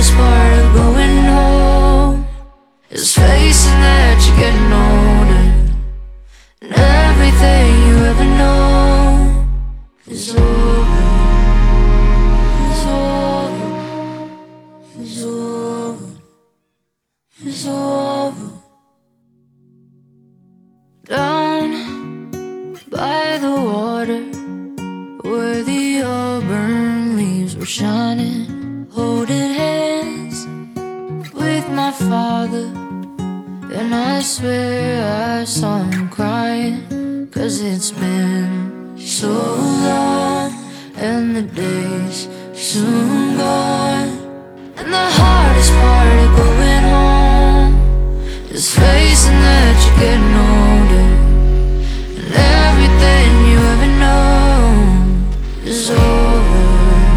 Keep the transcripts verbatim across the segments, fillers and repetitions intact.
hardest part of going home is facing that you're getting older, and everything you ever know is over, is over, is over, is over. Down by the water, where the auburn leaves were shining, holding hands with my father, and I swear I saw him crying, 'cause it's been so long and the days soon gone. And the hardest part of going home is facing that you're getting older, and everything you ever know is over.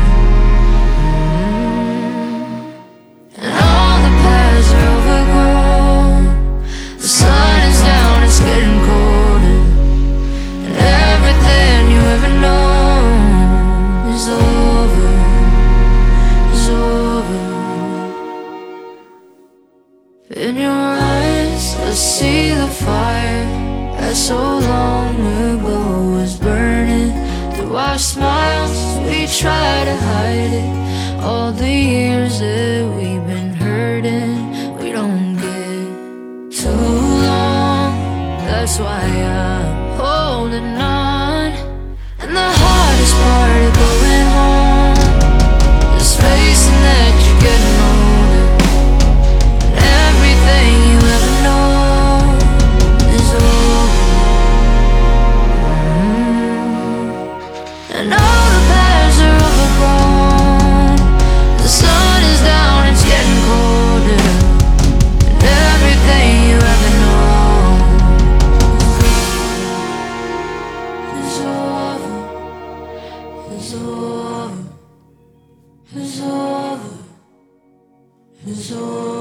And all the paths are overgrown, the sun is down, it's getting colder, and everything you ever know is over, is over. In your eyes I see the fire that so long ago was burning through our smiles. We try to hide it, all the years that we've been hurting. We don't get too long, that's why I'm holding on. And the hardest part of going home is facing that you're getting older, and everything you ever know is over. And all the paths are overgrown, the sun is down, it's getting colder, and everything you ever know is over, is over, is over, is over.